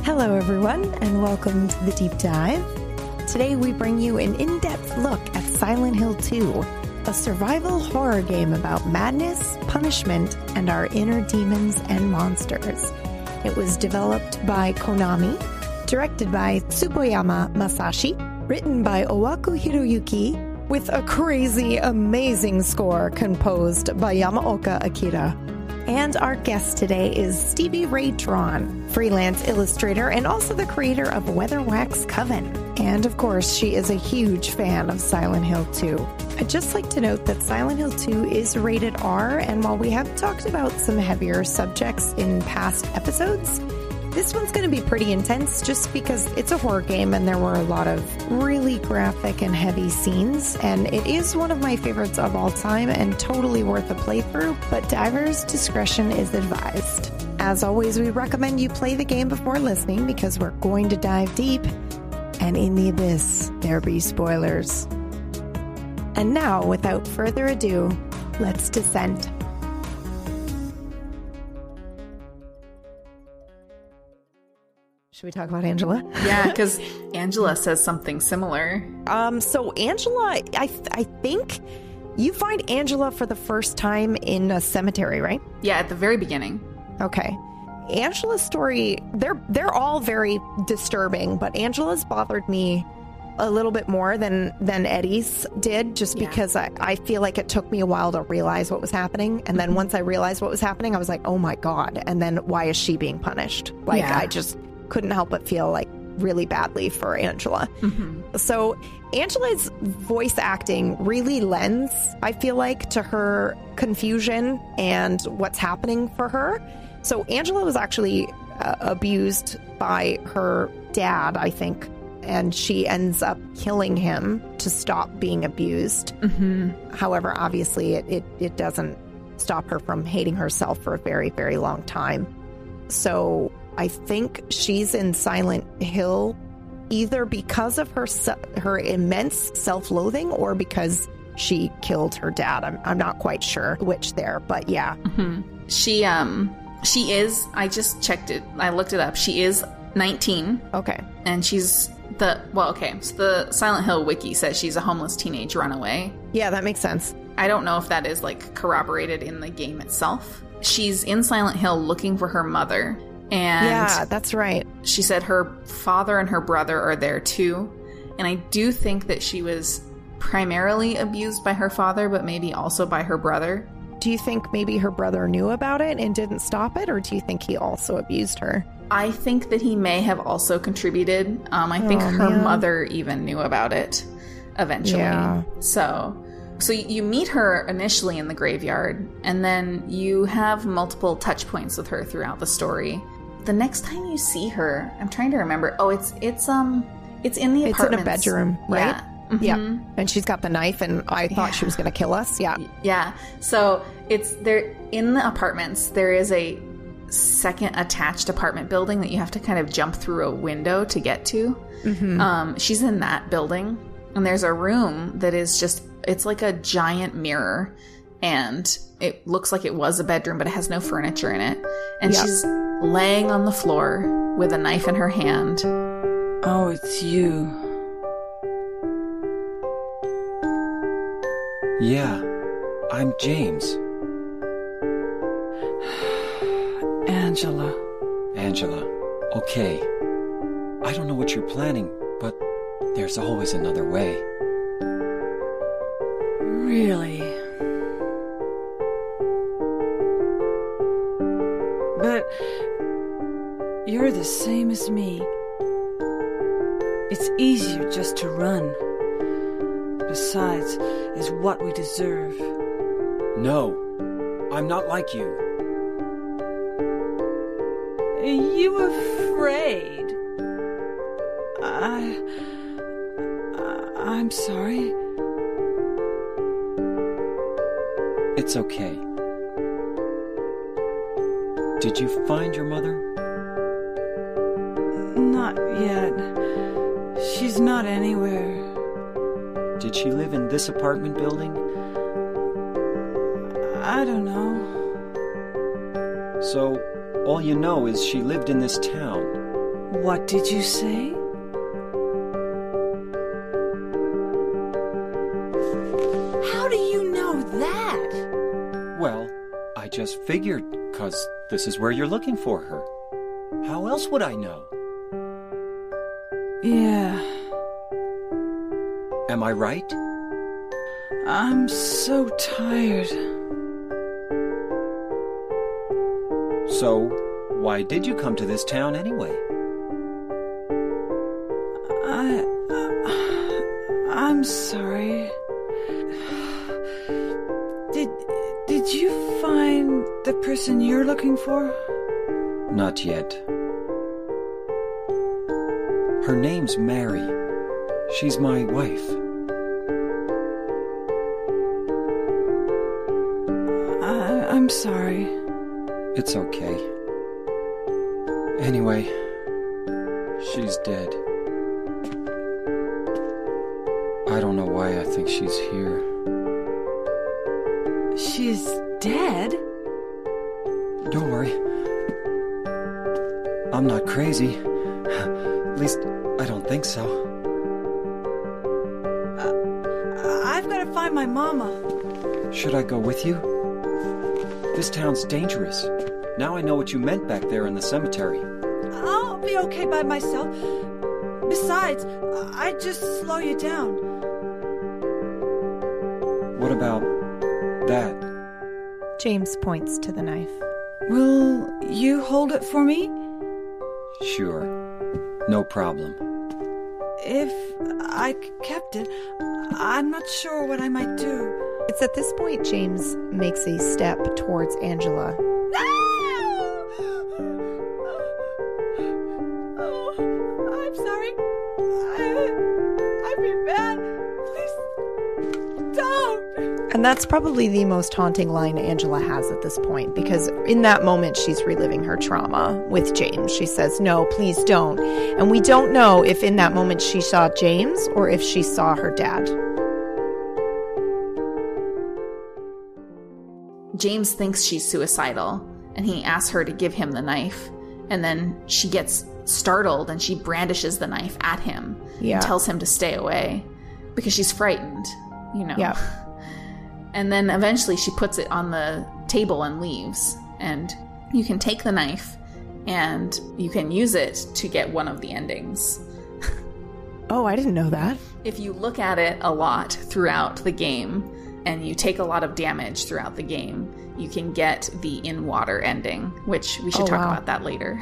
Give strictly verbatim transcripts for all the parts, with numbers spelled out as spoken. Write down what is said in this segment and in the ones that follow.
Hello, everyone, and welcome to The Deep Dive. Today, we bring you an in-depth look at Silent Hill two, a survival horror game about madness, punishment, and our inner demons and monsters. It was developed by Konami, directed by Tsuboyama Masashi, written by Owaku Hiroyuki, with a crazy, amazing score composed by Yamaoka Akira. And our guest today is Stevie Ray Drawn, freelance illustrator and also the creator of Weatherwax Coven. And of course, she is a huge fan of Silent Hill two. I'd just like to note that Silent Hill two is rated R, and while we have talked about some heavier subjects in past episodes, this one's going to be pretty intense just because it's a horror game and there were a lot of really graphic and heavy scenes, and it is one of my favorites of all time and totally worth a playthrough, but divers' discretion is advised. As always, we recommend you play the game before listening because we're going to dive deep, and in the abyss, there be spoilers. And now, without further ado, let's descend. Should we talk about Angela? Yeah, because Angela says something similar. Um, so Angela, I I think you find Angela for the first time in a cemetery, right? Yeah, at the very beginning. Okay. Angela's story, they're they're all very disturbing, but Angela's bothered me a little bit more than than Eddie's did, just Yeah. because I, I feel like it took me a while to realize what was happening. And then once I realized what was happening, I was like, oh my God. And then why is she being punished? Like, Yeah. I just couldn't help but feel like really badly for Angela. Mm-hmm. So Angela's voice acting really lends, I feel like, to her confusion and what's happening for her. So Angela was actually uh, abused by her dad, I think, and she ends up killing him to stop being abused. Mm-hmm. However, obviously it, it, it doesn't stop her from hating herself for a very, very long time. So I think she's in Silent Hill either because of her se- her immense self-loathing or because she killed her dad. I'm I'm not quite sure which there, but yeah. Mm-hmm. She um she is. I just checked it. I looked it up. She is nineteen. Okay. And she's the well. Okay. So the Silent Hill wiki says she's a homeless teenage runaway. Yeah, that makes sense. I don't know if that is like corroborated in the game itself. She's in Silent Hill looking for her mother. And yeah, that's right. She said her father and her brother are there too. And I do think that she was primarily abused by her father, but maybe also by her brother. Do you think maybe her brother knew about it and didn't stop it? Or do you think he also abused her? I think that he may have also contributed. Um, I think Oh, her man. mother even knew about it eventually. Yeah. So... So you meet her initially in the graveyard, and then you have multiple touch points with her throughout the story. The next time you see her, I'm trying to remember. Oh, it's it's um it's in the It's in a apartment. bedroom, right? Yeah. Mhm. Yeah. And she's got the knife, and I thought Yeah. she was going to kill us. Yeah. Yeah. So it's there in the apartments. There is a second attached apartment building that you have to kind of jump through a window to get to. Mm-hmm. Um, she's in that building, and there's a room that is just. It's like a giant mirror, and it looks like it was a bedroom, but it has no furniture in it. And Yep. she's laying on the floor with a knife in her hand. Oh, it's you. Yeah, I'm James. Angela. Angela. Okay. I don't know what you're planning, but there's always another way. Really? But you're the same as me. It's easier just to run. Besides, it's what we deserve. No, I'm not like you. Are you afraid? I... I- I'm sorry. It's okay. Did you find your mother? Not yet. She's not anywhere. Did she live in this apartment building? I don't know. So, all you know is she lived in this town. What did you say? How do you know that? Well, I just figured, 'cause this is where you're looking for her. How else would I know? Yeah. Am I right? I'm so tired. So, why did you come to this town anyway? I... Uh, I'm sorry. Did... Did you find the person you're looking for? Not yet. Her name's Mary. She's my wife. I, I'm sorry. It's okay. Anyway, she's dead. I don't know why I think she's here. She's dead? Don't worry. I'm not crazy. At least, I don't think so. Uh, I've got to find my mama. Should I go with you? This town's dangerous. Now I know what you meant back there in the cemetery. I'll be okay by myself. Besides, I'd just slow you down. What about that? James points to the knife. Will you hold it for me? Sure. No problem. If I kept it, I'm not sure what I might do. It's at this point James makes a step towards Angela. Oh, I'm sorry. I, I feel bad. Please don't. And that's probably the most haunting line Angela has at this point, because in that moment she's reliving her trauma with James. She says, no, please don't. And we don't know if in that moment she saw James or if she saw her dad. James thinks she's suicidal, and he asks her to give him the knife. And then she gets startled, and she brandishes the knife at him Yeah. and tells him to stay away because she's frightened, you know. Yeah. And then eventually she puts it on the table and leaves. And you can take the knife, and you can use it to get one of the endings. Oh, I didn't know that. If you look at it a lot throughout the game, and you take a lot of damage throughout the game, you can get the in-water ending, which we should Oh, talk wow. about that later.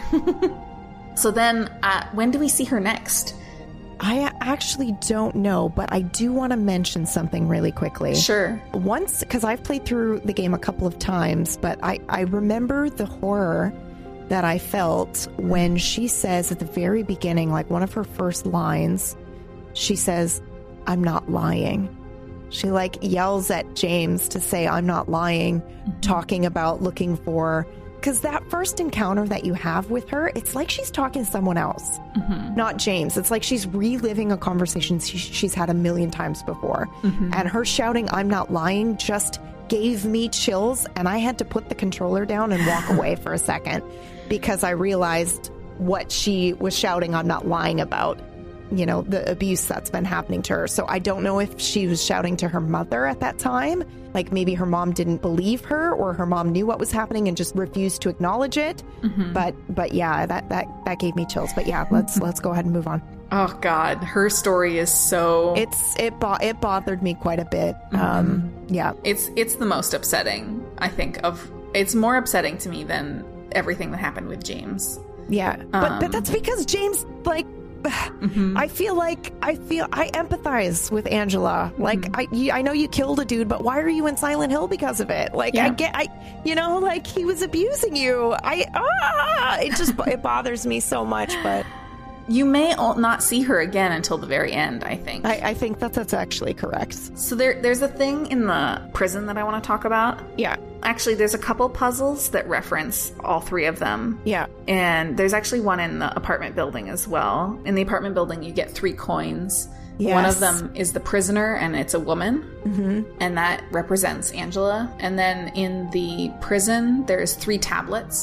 So then, uh, when do we see her next? I actually don't know, but I do want to mention something really quickly. Sure. Once, because I've played through the game a couple of times, but I, I remember the horror that I felt when she says at the very beginning, like one of her first lines, she says, I'm not lying. She like yells at James to say, I'm not lying, mm-hmm. talking about looking for, because that first encounter that you have with her, it's like she's talking to someone else, mm-hmm. not James. It's like she's reliving a conversation she, she's had a million times before. Mm-hmm. And her shouting, I'm not lying, just gave me chills. And I had to put the controller down and walk away for a second because I realized what she was shouting, I'm not lying about. You know, the abuse that's been happening to her. So I don't know if she was shouting to her mother at that time. Like maybe her mom didn't believe her, or her mom knew what was happening and just refused to acknowledge it. Mm-hmm. But but yeah, that, that that gave me chills. But yeah, let's let's go ahead and move on. Oh God, her story is so it's it bo- it bothered me quite a bit. Mm-hmm. Um, yeah, it's it's the most upsetting. I think of it's more upsetting to me than everything that happened with James. Yeah, but um, but that's because James like. Mm-hmm. I feel like I feel I empathize with Angela. Like mm-hmm. I, you, I know you killed a dude, but why are you in Silent Hill because of it? Like yeah. I get, I, you know, like he was abusing you. I, ah, it just it bothers me so much. But you may not see her again until the very end. I think. I, I think that that's actually correct. So there, there's a thing in the prison that I want to talk about. Yeah. Actually, there's a couple puzzles that reference all three of them. Yeah. And there's actually one in the apartment building as well. In the apartment building, you get three coins. Yes. One of them is the prisoner, and it's a woman. Mm-hmm. And that represents Angela. And then in the prison, there's three tablets.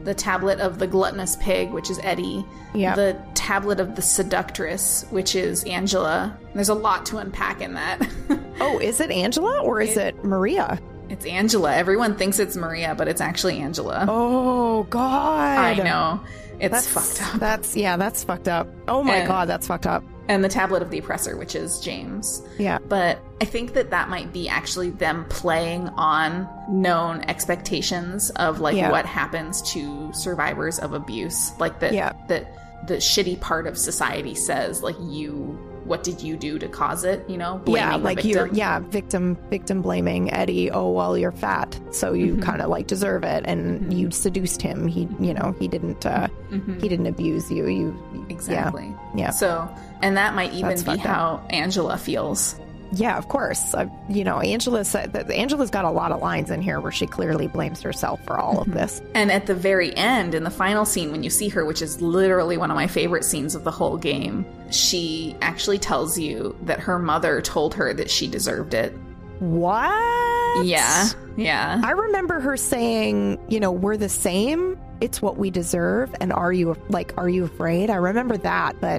the tablet of the gluttonous pig, which is Eddie. Yeah. The tablet of the seductress, which is Angela. There's a lot to unpack in that. Oh, is it Angela or is it, it Maria? It's Angela. Everyone thinks it's Maria, but it's actually Angela. Oh, God. I know. It's that's, fucked up. That's, yeah, that's fucked up. Oh, my and, God, that's fucked up. And the tablet of the oppressor, which is James. Yeah. But I think that that might be actually them playing on known expectations of, like, yeah. what happens to survivors of abuse. Like, that, yeah. that the shitty part of society says, like, you... what did you do to cause it, you know? Blaming yeah, like the victim. you're, yeah, victim, victim blaming Eddie. Oh, well, you're fat, so you mm-hmm. kind of like deserve it, and mm-hmm. you seduced him. He, you know, he didn't, uh, mm-hmm. he didn't abuse you. You exactly. Yeah. yeah. So, and that might even That's be how up. Angela feels. Yeah, of course. Uh, you know, Angela said that Angela's got a lot of lines in here where she clearly blames herself for all mm-hmm. of this. And at the very end, in the final scene, when you see her, which is literally one of my favorite scenes of the whole game, she actually tells you that her mother told her that she deserved it. What? Yeah, yeah. I remember her saying, you know, we're the same. It's what we deserve. And are you, like, are you afraid? I remember that, but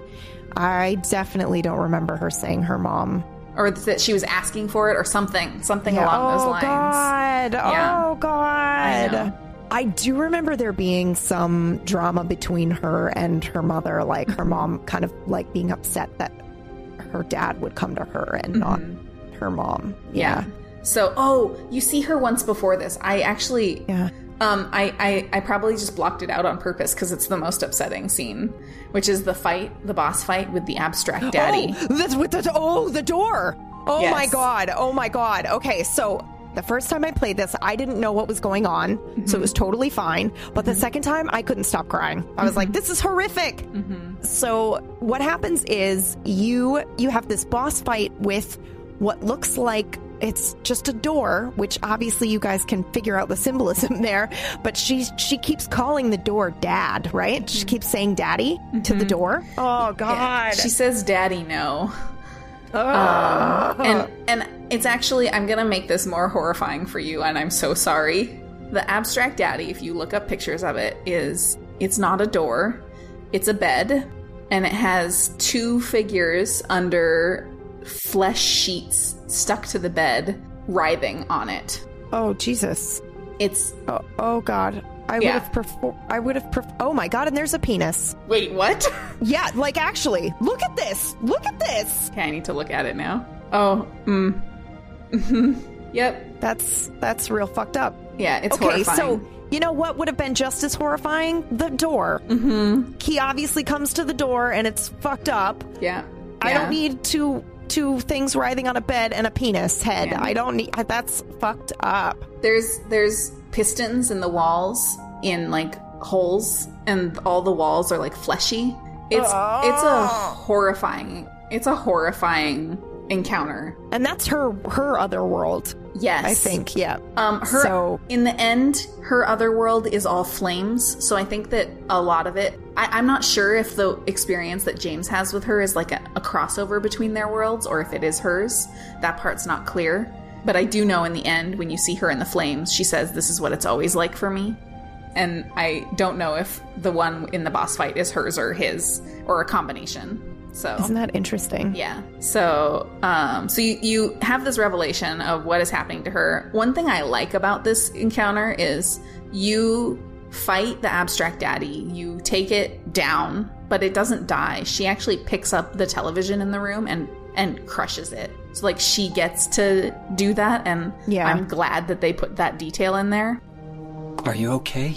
I definitely don't remember her saying her mom... Or that she was asking for it or something. Something yeah. along oh, those lines. God. Yeah. Oh, God. I, I do remember there being some drama between her and her mother. Like, her mom kind of, like, being upset that her dad would come to her and not mm-hmm. her mom. Yeah. yeah. So, oh, you see her once before this. I actually... Yeah. Um, I, I, I probably just blocked it out on purpose because it's the most upsetting scene, which is the fight, the boss fight with the abstract daddy. Oh, that's with the, oh, the door. Oh, yes. my God. Oh, my God. Okay, so the first time I played this, I didn't know what was going on, mm-hmm. so it was totally fine. But the mm-hmm. second time, I couldn't stop crying. I was mm-hmm. like, this is horrific. Mm-hmm. So what happens is you you have this boss fight with what looks like it's just a door, which obviously you guys can figure out the symbolism there. But she she keeps calling the door Dad, right? Mm-hmm. She keeps saying Daddy mm-hmm. to the door. Oh, God. Yeah. She says Daddy no. Oh. Um, and, and it's actually, I'm going to make this more horrifying for you, and I'm so sorry. The abstract daddy, if you look up pictures of it, is, it's not a door. It's a bed, and it has two figures under flesh sheets stuck to the bed, writhing on it. Oh, Jesus. It's... Oh, oh God. I yeah. would have preferred... I would have pref- Oh, my God, and there's a penis. Wait, what? Yeah, like, actually, look at this. Look at this. Okay, I need to look at it now. Oh, mm. Mm-hmm. Yep. That's, that's real fucked up. Yeah, it's okay, horrifying. So... You know what would have been just as horrifying? The door. Mm-hmm. He obviously comes to the door and it's fucked up. Yeah. I yeah. don't need two two things writhing on a bed and a penis head. Yeah. I don't need... That's fucked up. There's there's pistons in the walls in, like, holes, and all the walls are, like, fleshy. It's oh. it's a horrifying... It's a horrifying encounter. And that's her her other world. Yes. I think, yeah. Um, her, so, in the end, her other world is all flames, so I think that a lot of it... I, I'm not sure if the experience that James has with her is like a, a crossover between their worlds, or if it is hers. That part's not clear. But I do know in the end, when you see her in the flames, she says, this is what it's always like for me. And I don't know if the one in the boss fight is hers or his, or a combination. So isn't that interesting? Yeah. So, um, so you, you have this revelation of what is happening to her. One thing I like about this encounter is you fight the abstract daddy, you take it down, but it doesn't die. She actually picks up the television in the room and, and crushes it. So, like, she gets to do that, and yeah. I'm glad that they put that detail in there. Are you okay?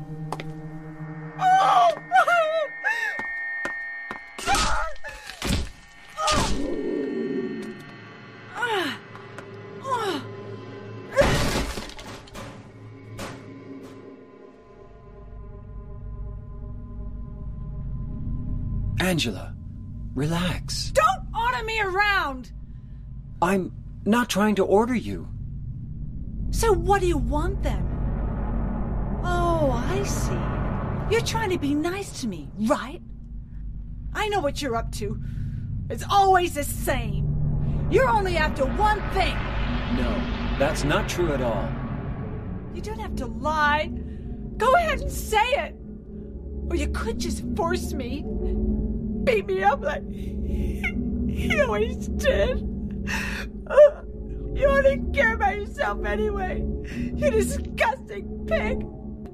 Angela, relax. Don't order me around! I'm not trying to order you. So what do you want then? Oh, I see. You're trying to be nice to me, right? I know what you're up to. It's always the same. You're only after one thing. No, that's not true at all. You don't have to lie. Go ahead and say it. Or you could just force me. Beat me up like you always did. Uh, you only care about yourself anyway. You disgusting pig.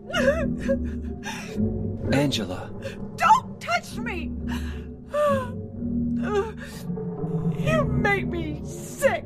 Angela. Don't touch me. You make me sick.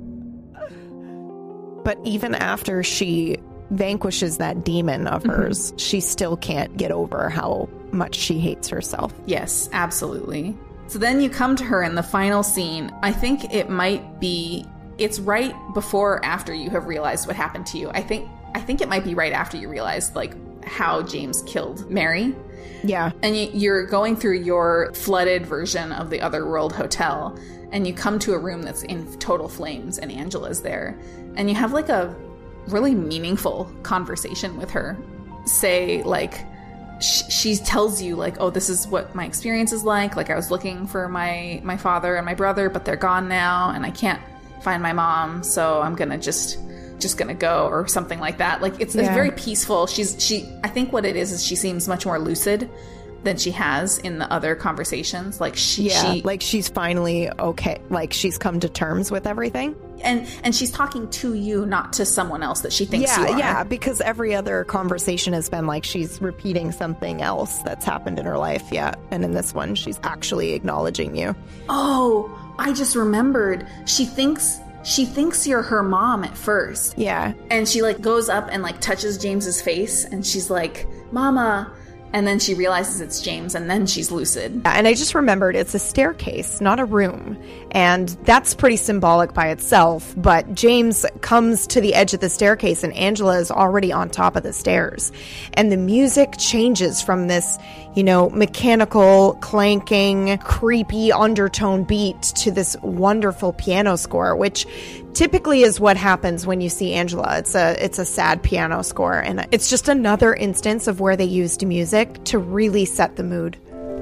But even after she vanquishes that demon of hers, mm-hmm. she still can't get over how much she hates herself. Yes, absolutely. So then you come to her in the final scene. I think it might be, it's right before or after you have realized what happened to you. I think I think it might be right after you realized, like, how James killed Mary. Yeah. And you, you're going through your flooded version of the Otherworld Hotel, and you come to a room that's in total flames, and Angela's there. And you have, like, a really meaningful conversation with her. Say, like, sh- she tells you, like, oh, this is what my experience is like. Like, I was looking for my, my father and my brother, but they're gone now, and I can't find my mom, so I'm gonna just... just gonna go, or something like that. Like, it's, yeah. it's very peaceful. She's she I think what it is is she seems much more lucid than she has in the other conversations. Like, she, yeah, she like she's finally okay, like she's come to terms with everything, and and she's talking to you, not to someone else that she thinks yeah you are. yeah because every other conversation has been like she's repeating something else that's happened in her life. Yeah and in this one she's actually acknowledging you. Oh, I just remembered, she thinks She thinks you're her mom at first. Yeah. And she, like, goes up and, like, touches James's face, and she's like, Mama. And then she realizes it's James, and then she's lucid. And I just remembered it's a staircase, not a room. And that's pretty symbolic by itself. But James comes to the edge of the staircase, and Angela is already on top of the stairs. And the music changes from this, you know, mechanical, clanking, creepy undertone beat to this wonderful piano score, which typically is what happens when you see Angela. It's a it's a sad piano score, and it's just another instance of where they used music to really set the mood.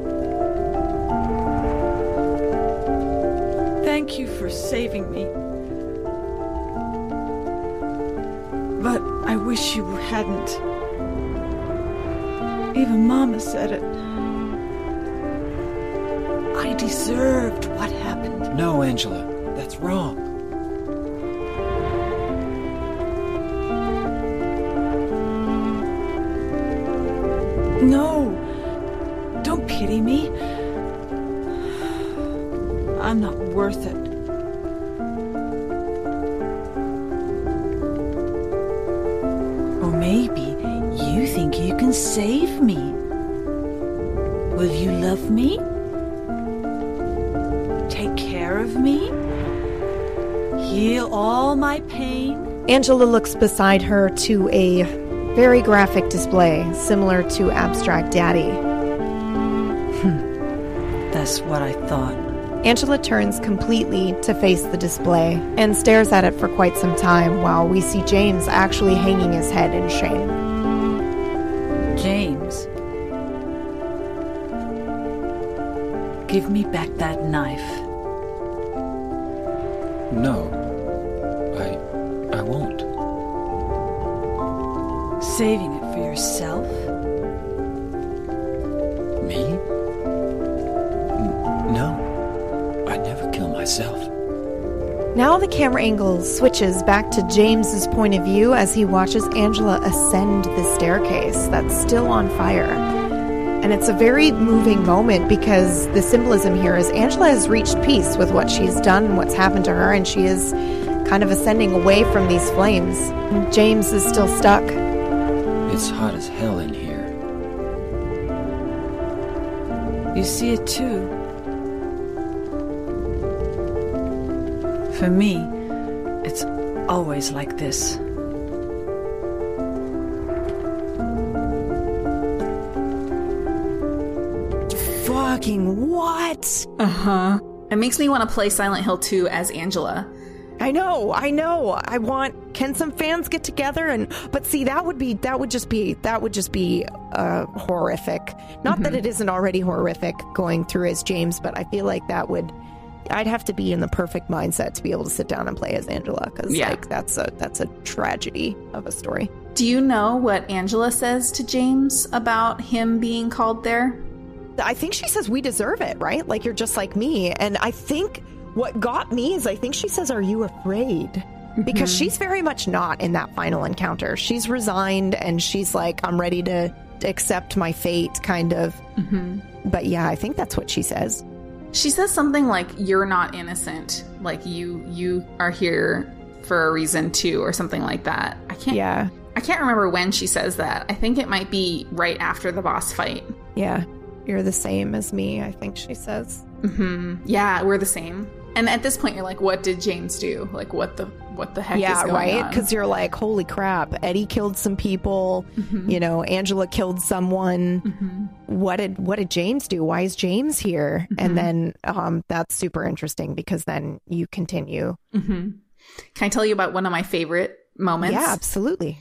Thank you for saving me. But I wish you hadn't. Even Mama said it. I deserved what happened. No, Angela, that's wrong. No, don't pity me. I'm not worth it. Or maybe you think you can save me. Will you love me? Take care of me? Heal all my pain? Angela looks beside her to a very graphic display, similar to Abstract Daddy. Hmm. That's what I thought. Angela turns completely to face the display and stares at it for quite some time while we see James actually hanging his head in shame. James, give me back that knife. No, I... I won't. Saving it for yourself? Me? N- no. I'd never kill myself. Now the camera angle switches back to James's point of view as he watches Angela ascend the staircase that's still on fire. And it's a very moving moment because the symbolism here is Angela has reached peace with what she's done and what's happened to her, and she is kind of ascending away from these flames. And James is still stuck. It's hot as hell in here. You see it too. For me, it's always like this. Fucking what? Uh-huh. It makes me want to play Silent Hill two as Angela. I know, I know. I want, can some fans get together and, but see, that would be, that would just be, that would just be uh, horrific. Not mm-hmm. that it isn't already horrific going through as James, but I feel like that would, I'd have to be in the perfect mindset to be able to sit down and play as Angela, because Yeah. like that's a that's a tragedy of a story. Do you know what Angela says to James about him being called there? I think she says we deserve it, right? Like you're just like me. And I think what got me is I think she says, "Are you afraid?" Because Mhm. she's very much not in that final encounter. She's resigned and she's like, "I'm ready to accept my fate," kind of. Mm-hmm. But yeah, I think that's what she says. She says something like, "You're not innocent. Like you, you are here for a reason too," or something like that. I can't. Yeah. I can't remember when she says that. I think it might be right after the boss fight. Yeah. You're the same as me, I think she says. Mm-hmm. Yeah, we're the same. And at this point, you're like, "What did James do? Like, what the what the heck Yeah, is going right? on?" Because you're like, holy crap, Eddie killed some people. Mhm. You know, Angela killed someone. Mhm. What did what did James do? Why is James here? Mhm. And then um, that's super interesting because then you continue. Mm-hmm. Can I tell you about one of my favorite moments? Yeah, absolutely.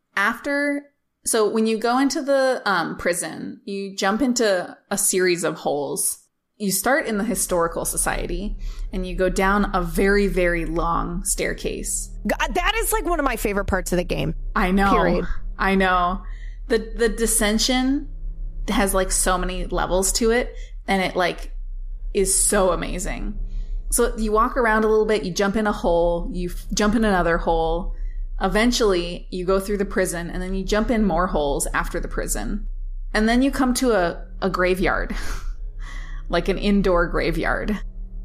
After, so when you go into the um, prison, you jump into a series of holes. You start in the historical society and you go down a very, very long staircase. God, that is like one of my favorite parts of the game. I know. Period. I know. The the dissension has like so many levels to it, and it like is so amazing. So you walk around a little bit, you jump in a hole, you f- jump in another hole. Eventually, you go through the prison, and then you jump in more holes after the prison. And then you come to a, a graveyard, like an indoor graveyard.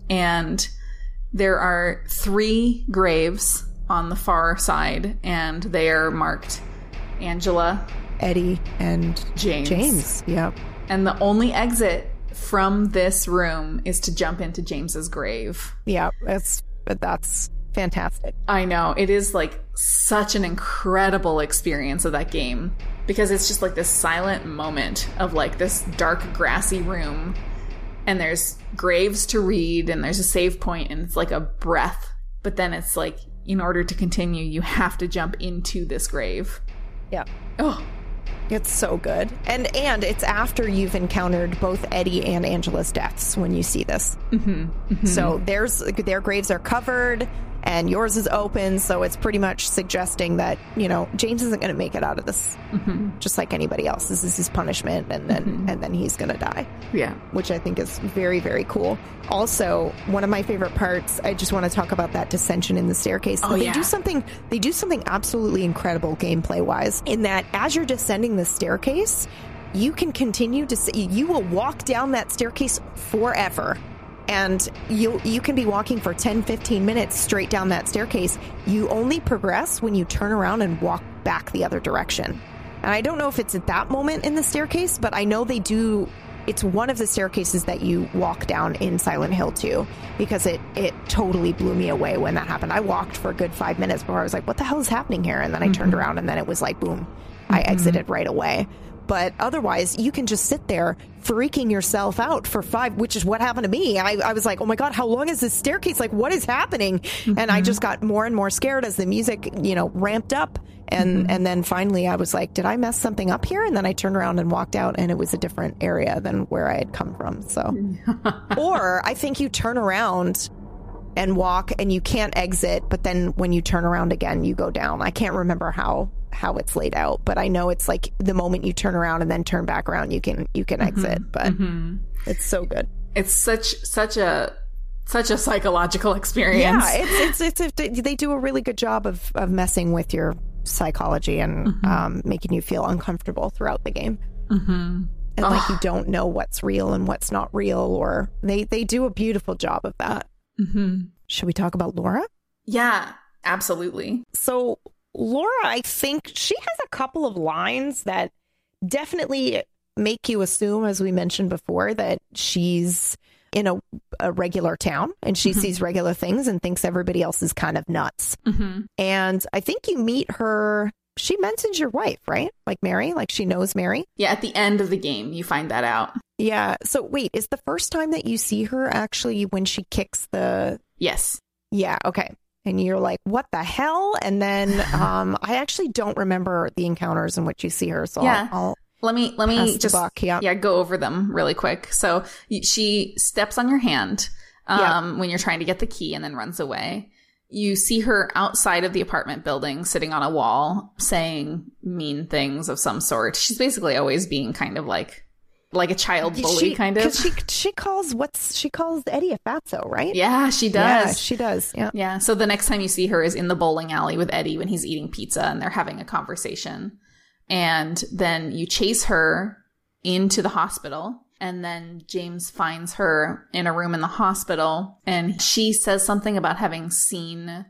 And there are three graves on the far side, and they are marked Angela, Eddie and James. James. Yeah. And the only exit from this room is to jump into James's grave. Yeah. That's that's fantastic. I know. It is like such an incredible experience of that game, because it's just like this silent moment of like this dark grassy room, and there's graves to read, and there's a save point, and it's like a breath. But then it's like, in order to continue, you have to jump into this grave. Yeah. Oh, It's so good. And and it's after you've encountered both Eddie and Angela's deaths when you see this. mm-hmm, mm-hmm. So there's their graves are covered and yours is open, so it's pretty much suggesting that, you know, James isn't going to make it out of this, Mm-hmm. just like anybody else. This is his punishment, and then Mhm. and then he's going to die, Yeah. which I think is very, very cool. Also, one of my favorite parts, I just want to talk about that dissension in the staircase. Oh, they yeah. do something they do something absolutely incredible gameplay wise, in that as you're descending the staircase, you can continue to see, you will walk down that staircase forever. And you you can be walking for ten, fifteen minutes straight down that staircase. You only progress when you turn around and walk back the other direction. And I don't know if it's at that moment in the staircase, but I know they do. It's one of the staircases that you walk down in Silent Hill two, because it, it totally blew me away when that happened. I walked for a good five minutes before I was like, what the hell is happening here? And then I turned around and then it was like, boom, I exited right away. But otherwise, you can just sit there freaking yourself out for five, which is what happened to me. I, I was like, oh my God, how long is this staircase? Like, what is happening? Mm-hmm. And I just got more and more scared as the music, you know, ramped up. And, mm-hmm. and then finally I was like, did I mess something up here? And then I turned around and walked out, and it was a different area than where I had come from. So, or I think you turn around and walk and you can't exit, but then when you turn around again, you go down. I can't remember how how it's laid out, but I know it's like the moment you turn around and then turn back around, you can you can exit. Mm-hmm. But mm-hmm. it's so good. It's such such a such a psychological experience. Yeah, it's it's it's, it's they do a really good job of of messing with your psychology and mm-hmm. um, making you feel uncomfortable throughout the game. Mm-hmm. And oh. like you don't know what's real and what's not real, or they they do a beautiful job of that. Mm-hmm. Should we talk about Laura? Yeah, absolutely. So Laura, I think she has a couple of lines that definitely make you assume, as we mentioned before, that she's in a, a regular town and she mm-hmm. sees regular things and thinks everybody else is kind of nuts. Mm-hmm. And I think you meet her. She mentions your wife, right? Like Mary, like she knows Mary. Yeah, at the end of the game, you find that out. Yeah. So wait, is the first time that you see her actually when she kicks the... Yes. Yeah. Okay. And you're like, what the hell? And then um, I actually don't remember the encounters in which you see her. So yeah. I'll, I'll let me let me just buck, yeah. yeah go over them really quick. So she steps on your hand. um, yeah. when you're trying to get the key, and then runs away. You see her outside of the apartment building, sitting on a wall, saying mean things of some sort. She's basically always being kind of like, like a child bully, she, kind of. Because she she calls what's she calls Eddie a fatso, right? Yeah, she does. Yeah, she does. Yeah, yeah. So the next time you see her is in the bowling alley with Eddie when he's eating pizza, and they're having a conversation. And then you chase her into the hospital. And then James finds her in a room in the hospital, and she says something about having seen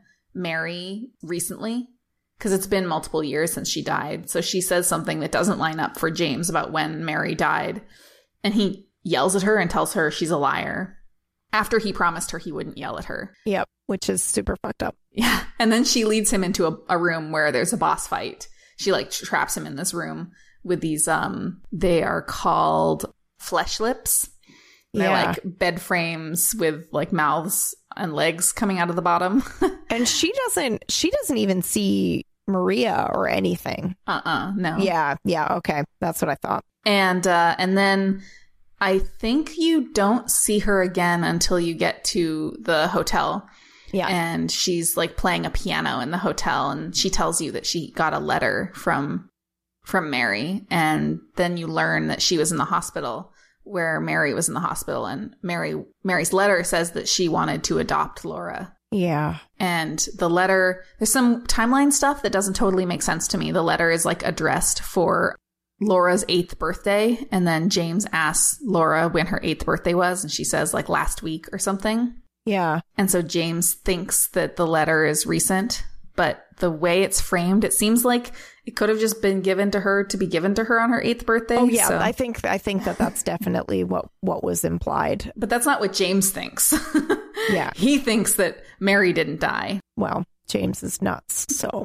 Mary recently, because it's been multiple years since she died. So she says something that doesn't line up for James about when Mary died. And he yells at her and tells her she's a liar, after he promised her he wouldn't yell at her. Yep, which is super fucked up. Yeah. And then she leads him into a, a room where there's a boss fight. She like traps him in this room with these, um, they are called flesh lips. They're yeah. like bed frames with like mouths and legs coming out of the bottom. And she doesn't she doesn't even see Maria or anything. Uh-uh, no. Yeah, yeah, okay. That's what I thought. And uh and then I think you don't see her again until you get to the hotel. Yeah. And she's like playing a piano in the hotel, and she tells you that she got a letter from from Mary, and then you learn that she was in the hospital where Mary was in the hospital, and Mary Mary's letter says that she wanted to adopt Laura. Yeah. And the letter, there's some timeline stuff that doesn't totally make sense to me. The letter is like addressed for Laura's eighth birthday, and then James asks Laura when her eighth birthday was, and she says like last week or something. Yeah. And so James thinks that the letter is recent, but the way it's framed, it seems like it could have just been given to her to be given to her on her eighth birthday. Oh yeah, so. I think I think that that's definitely what what was implied. But that's not what James thinks. Yeah, he thinks that Mary didn't die. Well, James is nuts. So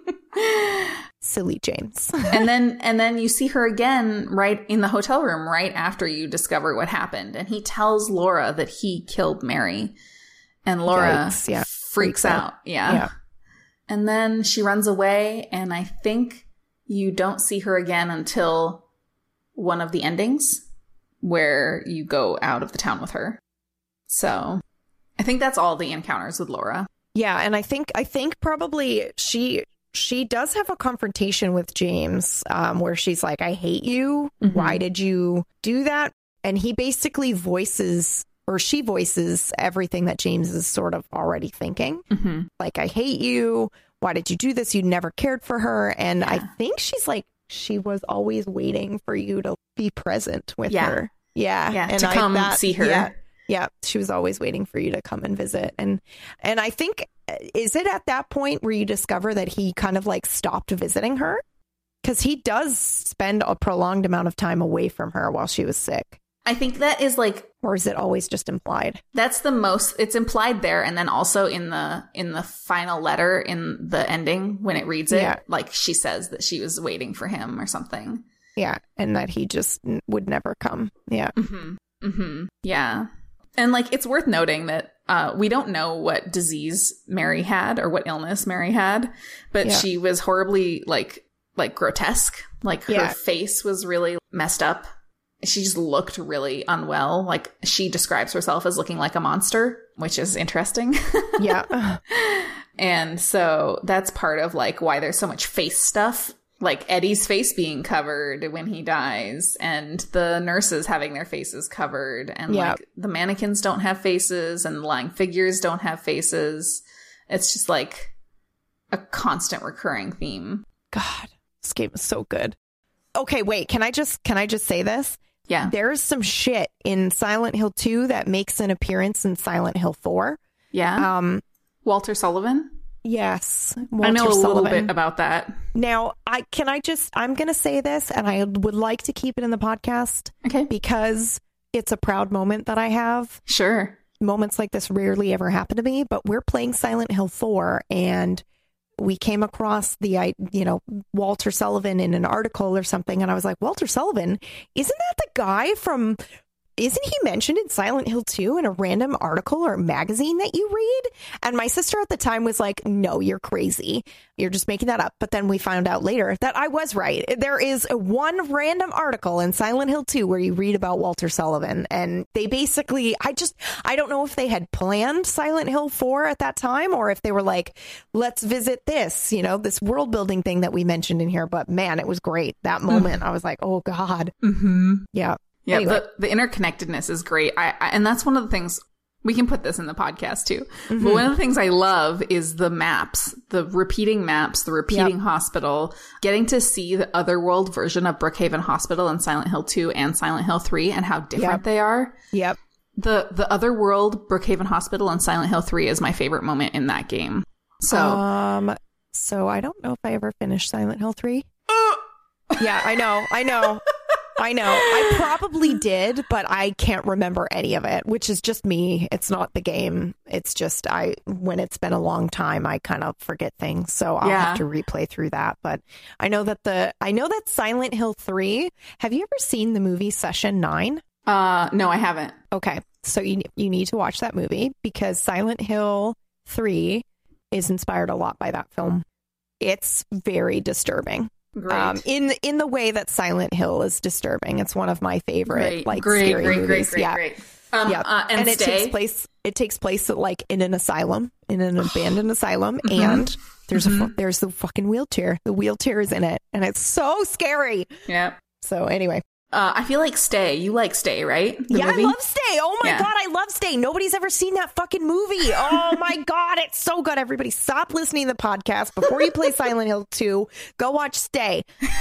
silly James. and then and then you see her again right in the hotel room right after you discover what happened, and he tells Laura that he killed Mary, and Laura Yikes, yeah. freaks, freaks out. out. Yeah. yeah. And then she runs away, and I think you don't see her again until one of the endings where you go out of the town with her. So I think that's all the encounters with Laura. Yeah, and I think I think probably she she does have a confrontation with James um, where she's like, I hate you. Mm-hmm. Why did you do that? And he basically voices or she voices everything that James is sort of already thinking. Mm-hmm. Like, I hate you. Why did you do this? You never cared for her. And yeah. I think she's like, she was always waiting for you to be present with yeah. her. Yeah. Yeah. And to I, come that, see her. Yeah. Yeah. She was always waiting for you to come and visit. And, and I think, is it at that point where you discover that he kind of like stopped visiting her? Because he does spend a prolonged amount of time away from her while she was sick. I think that is like, or is it always just implied? That's the most, it's implied there. And then also in the, in the final letter in the ending, when it reads it, yeah. like she says that she was waiting for him or something. Yeah. And that he just n- would never come. Yeah. Mm-hmm. Mm-hmm. Yeah. And like, it's worth noting that uh, we don't know what disease Mary had or what illness Mary had, but yeah. she was horribly like, like grotesque. Like her yeah. face was really messed up. She just looked really unwell. Like she describes herself as looking like a monster, which is interesting. Yeah. And so that's part of like why there's so much face stuff, like Eddie's face being covered when he dies and the nurses having their faces covered and yeah. like the mannequins don't have faces and the lying figures don't have faces. It's just like a constant recurring theme. God, this game is so good. Okay, wait, can I just can I just say this? Yeah. There's some shit in Silent Hill two that makes an appearance in Silent Hill four. Yeah. Um, Walter Sullivan? Yes. Walter I know a Sullivan. little bit about that. Now, I can I just, I'm going to say this, and I would like to keep it in the podcast. Okay. Because it's a proud moment that I have. Sure. Moments like this rarely ever happen to me, but we're playing Silent Hill four, and we came across the, you know, Walter Sullivan in an article or something. And I was like, Walter Sullivan, isn't that the guy from isn't he mentioned in Silent Hill two in a random article or magazine that you read? And my sister at the time was like, no, you're crazy. You're just making that up. But then we found out later that I was right. There is a one random article in Silent Hill two where you read about Walter Sullivan. And they basically, I just, I don't know if they had planned Silent Hill four at that time or if they were like, let's visit this, you know, this world building thing that we mentioned in here. But man, it was great. That moment, I was like, oh, God. Mm-hmm. Yeah. Yeah, Anyway. the, the interconnectedness is great. I, I and that's one of the things, we can put this in the podcast too. Mm-hmm. But one of the things I love is the maps, the repeating maps, the repeating Yep. hospital, getting to see the otherworld version of Brookhaven Hospital in Silent Hill two and Silent Hill three and how different Yep. they are. Yep. The the otherworld Brookhaven Hospital in Silent Hill three is my favorite moment in that game. So Um, so I don't know if I ever finished Silent Hill three. Yeah, I know. I know. I know. I probably did, but I can't remember any of it, which is just me. It's not the game. It's just I when it's been a long time, I kind of forget things. So I'll Yeah. have to replay through that. But I know that the I know that Silent Hill three. Have you ever seen the movie Session nine? uh no, I haven't. Okay. So you you need to watch that movie because Silent Hill three is inspired a lot by that film. It's very disturbing. Great. Um, in in the way that Silent Hill is disturbing. It's one of my favorite great, like great, scary great, movies. great, great, yeah. great. Um, yeah. uh, and, and it stay. takes place it takes place at, like in an asylum, in an abandoned asylum, Mhm. and there's a Mhm. fu- there's the fucking wheelchair. The wheelchair is in it, and it's so scary. Yeah. So anyway, Uh, I feel like Stay. You like Stay, right? The yeah, movie? I love Stay. Oh my Yeah. God, I love Stay. Nobody's ever seen that fucking movie. Oh my God, it's so good. Everybody stop listening to the podcast before you play Silent Hill two. Go watch Stay.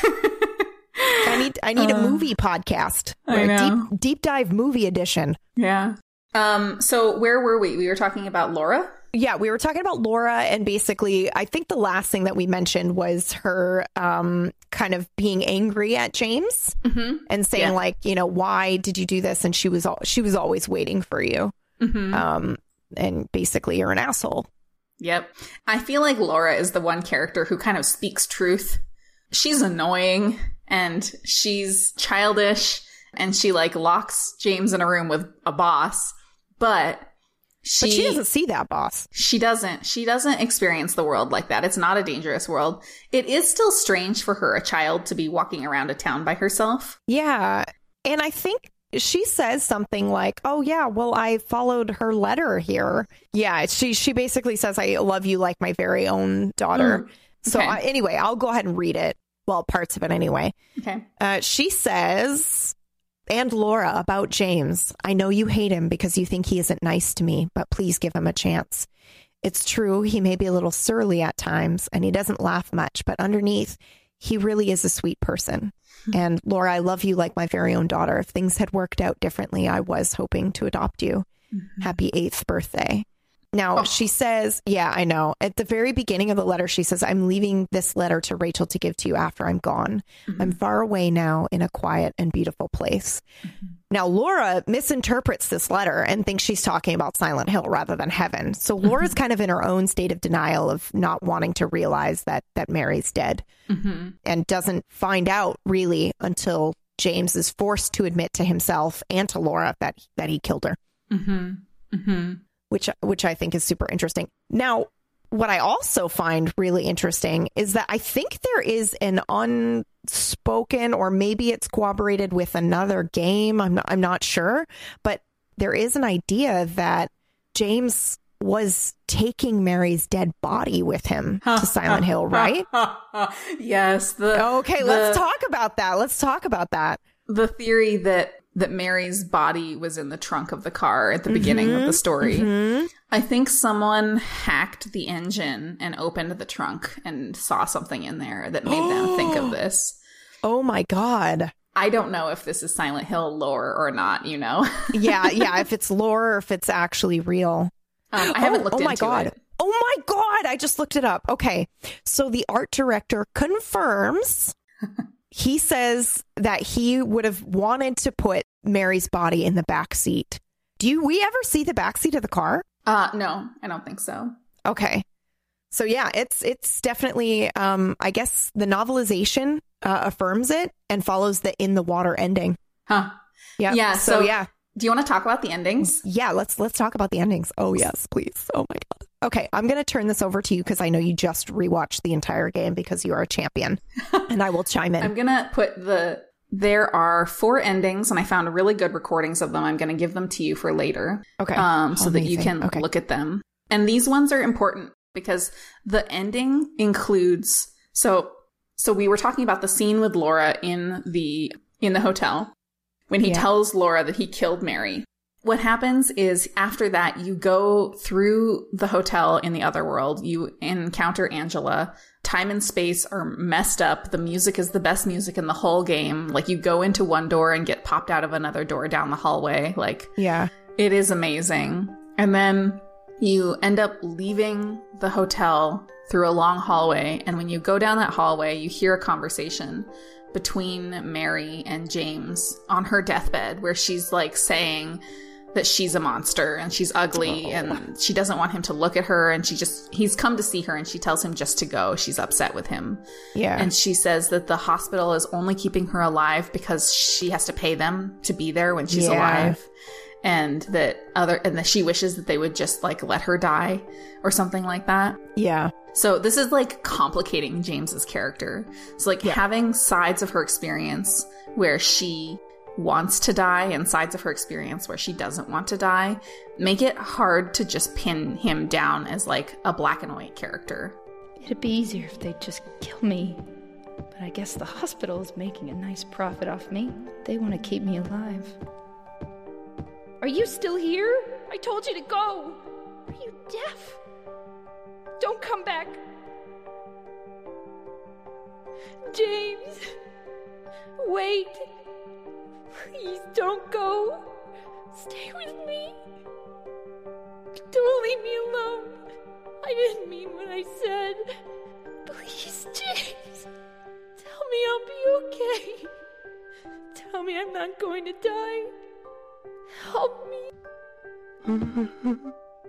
I need I need Uh, a movie podcast. I Or a know. deep deep dive movie edition. Yeah. Um. So where were we? We were talking about Laura. Yeah, we were talking about Laura, and basically, I think the last thing that we mentioned was her um, kind of being angry at James Mm-hmm. and saying, Yeah. like, you know, why did you do this? And she was al- she was always waiting for you. Mm-hmm. Um, and basically, you're an asshole. Yep. I feel like Laura is the one character who kind of speaks truth. She's annoying and she's childish and she like locks James in a room with a boss, but she, But she doesn't see that, boss. She doesn't. She doesn't experience the world like that. It's not a dangerous world. It is still strange for her, a child, to be walking around a town by herself. Yeah. And I think she says something like, oh, yeah, well, I followed her letter here. Yeah, she she basically says, I love you like my very own daughter. Mm, So okay. I, anyway, I'll go ahead and read it. Well, parts of it anyway. Okay. Uh, she says, and Laura, about James, I know you hate him because you think he isn't nice to me, but please give him a chance. It's true, he may be a little surly at times, and he doesn't laugh much, but underneath, he really is a sweet person. And Laura, I love you like my very own daughter. If things had worked out differently, I was hoping to adopt you. Mm-hmm. Happy eighth birthday. Now, Oh. she says, yeah, I know. At the very beginning of the letter, she says, I'm leaving this letter to Rachel to give to you after I'm gone. Mm-hmm. I'm far away now in a quiet and beautiful place. Mm-hmm. Now, Laura misinterprets this letter and thinks she's talking about Silent Hill rather than heaven. So Laura's kind of in her own state of denial of not wanting to realize that that Mary's dead Mm-hmm. and doesn't find out really until James is forced to admit to himself and to Laura that that he killed her. Mm-hmm. Mm-hmm. which which I think is super interesting. Now, what I also find really interesting is that I think there is an unspoken, or maybe it's corroborated with another game. I'm not, I'm not sure, but there is an idea that James was taking Mary's dead body with him to Silent Hill, right? Yes. The, Okay, the- let's talk about that. Let's talk about that. The theory that that Mary's body was in the trunk of the car at the beginning of the story. Mhm. I think someone hacked the engine and opened the trunk and saw something in there that made them think of this. Oh my God. I don't know if this is Silent Hill lore or not, you know? Yeah, yeah, if it's lore or if it's actually real. Um, I haven't oh, looked oh my into God. it. Oh my God. I just looked it up. Okay. So the art director confirms he says that he would have wanted to put Mary's body in the back seat. Do you, we ever see the back seat of the car? Uh, no, I don't think so. Okay. So yeah, it's, it's definitely, um, I guess the novelization uh, affirms it and follows the in the water ending. Huh. Yeah. Yeah, So, so- yeah. Do you want to talk about the endings? Yeah, let's let's talk about the endings. Oh, yes, please. Oh, my God. Okay, I'm going to turn this over to you because I know you just rewatched the entire game because you are a champion, and I will chime in. I'm going to put the... There are four endings, and I found really good recordings of them. I'm going to give them to you for later. Okay. Um, so Amazing. that you can okay. look at them. And these ones are important because the ending includes... So so we were talking about the scene with Laura in the in the hotel when he Yeah. tells Laura that he killed Mary. What happens is after that, you go through the hotel in the other world. You encounter Angela. Time and space are messed up. The music is the best music in the whole game. Like, you go into one door and get popped out of another door down the hallway. Like, Yeah. it is amazing. And then you end up leaving the hotel through a long hallway. And when you go down that hallway, you hear a conversation between Mary and James on her deathbed where she's like saying that she's a monster and she's ugly and she doesn't want him to look at her, and she just he's come to see her and she tells him just to go. She's upset with him. Yeah. And she says that the hospital is only keeping her alive because she has to pay them to be there when she's Yeah. alive. And that other and that she wishes that they would just like let her die or something like that. Yeah. So this is like complicating James's character. It's like Yeah. having sides of her experience where she wants to die and sides of her experience where she doesn't want to die make it hard to just pin him down as like a black and white character. It'd be easier if they'd just kill me. But I guess the hospital is making a nice profit off me. They want to keep me alive. Are you still here? I told you to go. Are you deaf? Don't come back. James, wait. Please don't go. Stay with me. Don't leave me alone. I didn't mean what I said. Please, James. Tell me I'll be okay. Tell me I'm not going to die. Help me.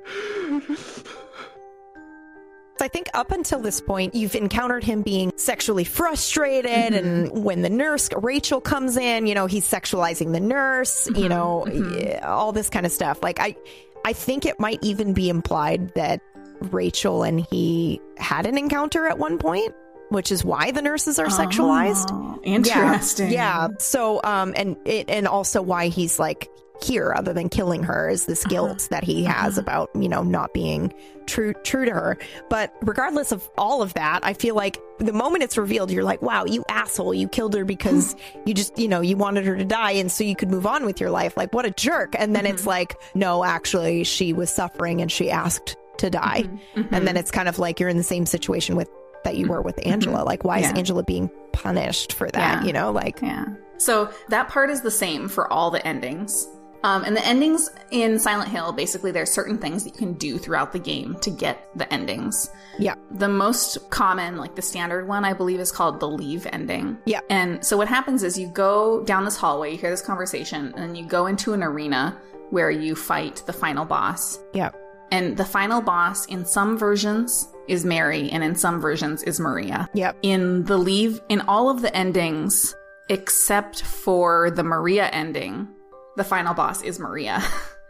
I think up until this point, you've encountered him being sexually frustrated. Mm-hmm. And when the nurse, Rachel, comes in, you know, he's sexualizing the nurse, mm-hmm. you know, mm-hmm. yeah, all this kind of stuff. Like, I, I think it might even be implied that Rachel and he had an encounter at one point, which is why the nurses are sexualized. Oh, interesting. Yeah. yeah. So, um, and it, and also why he's like here, other than killing her, is this guilt uh-huh. that he has uh-huh. about, you know, not being true true to her. But regardless of all of that, I feel like the moment it's revealed, you're like, wow, you asshole, you killed her because you just, you know, you wanted her to die and so you could move on with your life. Like, what a jerk. And then mm-hmm. it's like, no, actually, she was suffering and she asked to die. Mm-hmm. Mm-hmm. And then it's kind of like you're in the same situation with that you were with Angela. Like, why yeah. is Angela being punished for that? Yeah. You know, like, yeah. So that part is the same for all the endings. Um, and the endings in Silent Hill, basically, there's certain things that you can do throughout the game to get the endings. Yeah. The most common, like the standard one, I believe, is called the leave ending. Yeah. And so what happens is you go down this hallway, you hear this conversation, and then you go into an arena where you fight the final boss. Yeah. And the final boss in some versions is Mary, and in some versions is Maria. Yep. In the leave, in all of the endings, except for the Maria ending, the final boss is Maria.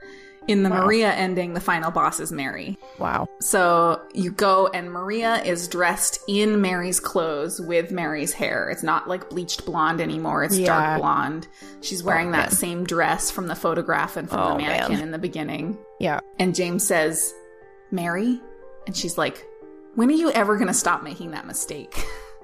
In the wow. Maria ending, the final boss is Mary. Wow. So you go and Maria is dressed in Mary's clothes with Mary's hair. It's not like bleached blonde anymore. It's yeah. dark blonde. She's wearing oh, that man. same dress from the photograph and from oh, the mannequin man. in the beginning. Yeah. And James says, Mary? And she's like, when are you ever going to stop making that mistake?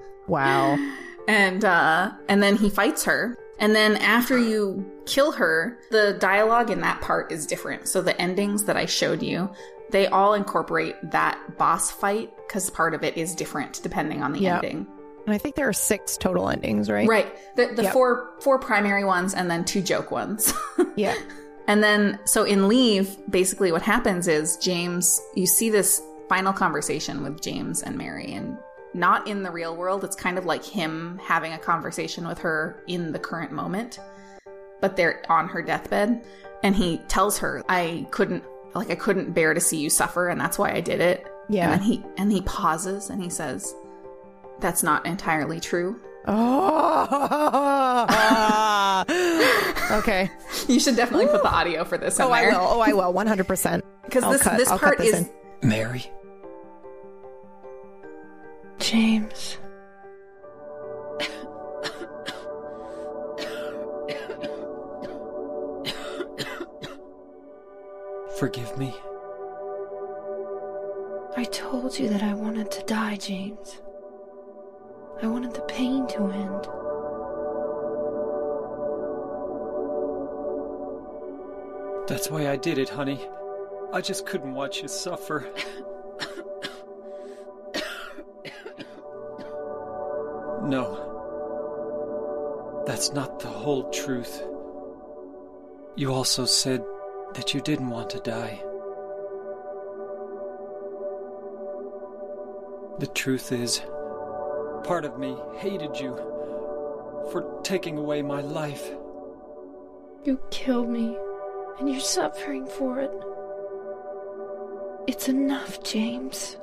Wow. And, uh, and then he fights her. And then after you kill her, the dialogue in that part is different. So the endings that I showed you, they all incorporate that boss fight because part of it is different depending on the yep. ending. And I think there are six total endings, right? Right. The, the yep. four four primary ones and then two joke ones. Yeah. And then, so in Leave, basically what happens is James, you see this final conversation with James and Mary, and not in the real world. It's kind of like him having a conversation with her in the current moment, but they're on her deathbed. And he tells her, I couldn't, like, I couldn't bear to see you suffer, and that's why I did it. Yeah. And then he, and he pauses and he says, that's not entirely true. Oh. Okay. You should definitely put the audio for this in Oh, there. I will. Oh, I will. one hundred percent. Because this, cut, this I'll part cut this is... in. Mary? James. Forgive me. I told you that I wanted to die, James. I wanted the pain to end. That's why I did it, honey. I just couldn't watch you suffer. No. That's not the whole truth. You also said that you didn't want to die. The truth is, part of me hated you for taking away my life. You killed me, and you're suffering for it. It's enough, James.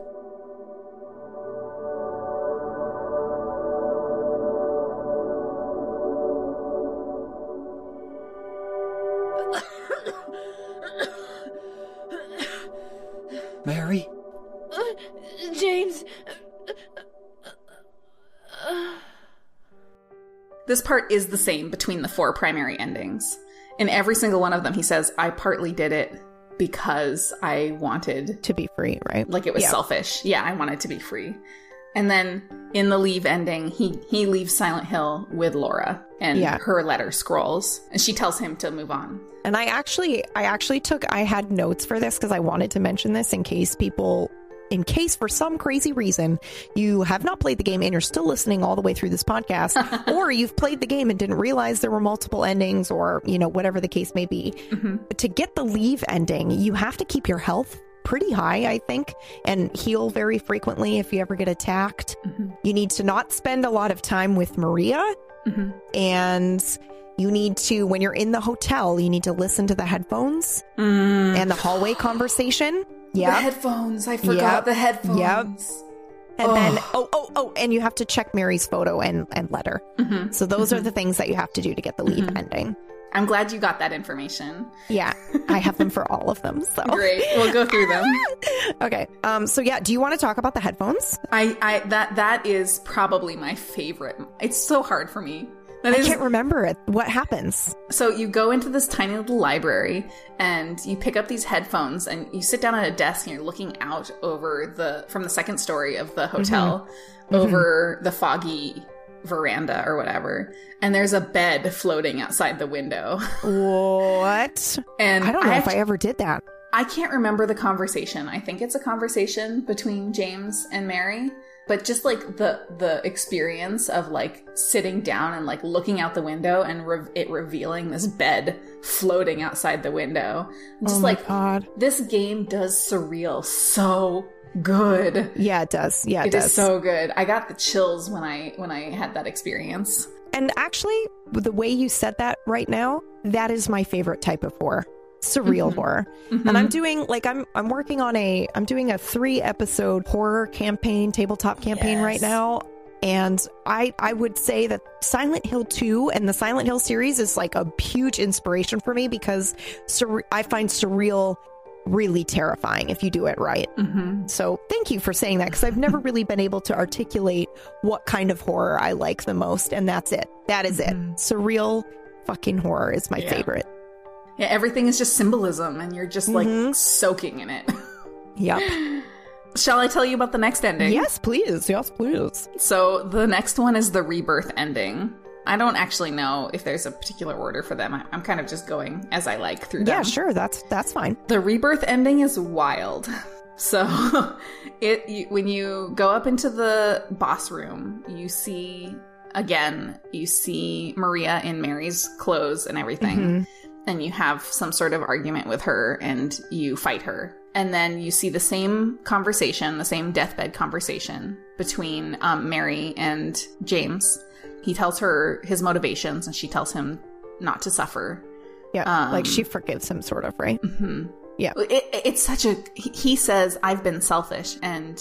Mary? Uh, James. This part is the same between the four primary endings. In every single one of them, he says, I partly did it because I wanted... To be free, right? Like it was Yeah. selfish. Yeah, I wanted to be free. And then in the Leave ending, he, he leaves Silent Hill with Laura and Yeah. her letter scrolls. And she tells him to move on. And I actually, I actually took, I had notes for this because I wanted to mention this in case people, in case for some crazy reason you have not played the game and you're still listening all the way through this podcast, or you've played the game and didn't realize there were multiple endings, or, you know, whatever the case may be. Mm-hmm. To get the Leave ending, you have to keep your health pretty high, I think, and heal very frequently if you ever get attacked. Mm-hmm. You need to not spend a lot of time with Maria, Mm-hmm. and you need to, when you're in the hotel, you need to listen to the headphones Mm. and the hallway conversation. The Yeah. headphones. I forgot Yep. the headphones. Yep. And Ugh. then, oh, oh, oh, and you have to check Mary's photo and, and letter. Mm-hmm. So those are the things that you have to do to get the Leave Mhm. ending. I'm glad you got that information. Yeah, I have them for all of them. So Great. We'll go through them. Okay. Um. So yeah, do you want to talk about the headphones? I, I that that is probably my favorite. It's so hard for me. That I is, can't remember it. What happens? so you go into this tiny little library and you pick up these headphones and you sit down at a desk and you're looking out over the from the second story of the hotel Mm-hmm. over the foggy veranda or whatever, and there's a bed floating outside the window. What? And I don't know I if have I ever did that. I can't remember the conversation. I think it's a conversation between James and Mary, but just like the the experience of like sitting down and like looking out the window and re- it revealing this bed floating outside the window. I'm just Oh my like, God. this game does surreal so good. Yeah, it does. Yeah, it, It does. is so good. I got the chills when I when I had that experience. And actually, the way you said that right now, that is my favorite type of horror. Surreal Mhm. horror. Mhm. And I'm doing like I'm I'm working on a I'm doing a three episode horror campaign, tabletop campaign Yes. right now. And I I would say that Silent Hill two and the Silent Hill series is like a huge inspiration for me because sur- I find surreal really terrifying if you do it right. Mhm. So thank you for saying that, because I've never really been able to articulate what kind of horror I like the most. And that's it. That is it. Mhm. Surreal fucking horror is my Yeah. favorite. Yeah, everything is just symbolism and you're just like Mhm. soaking in it. Yep. Shall I tell you about the next ending? Yes, please. Yes, please. So the next one is the rebirth ending. I don't actually know if there's a particular order for them. I- I'm kind of just going as I like through them. Yeah, sure. That's that's fine. The rebirth ending is wild. So it you, when you go up into the boss room, you see again, you see Maria in Mary's clothes and everything. Mhm. And you have some sort of argument with her and you fight her. And then you see the same conversation, the same deathbed conversation between um, Mary and James. He tells her his motivations and she tells him not to suffer. Yeah, Um, like she forgives him, sort of, right? hmm Yeah. It, it's such a. He he says, I've been selfish and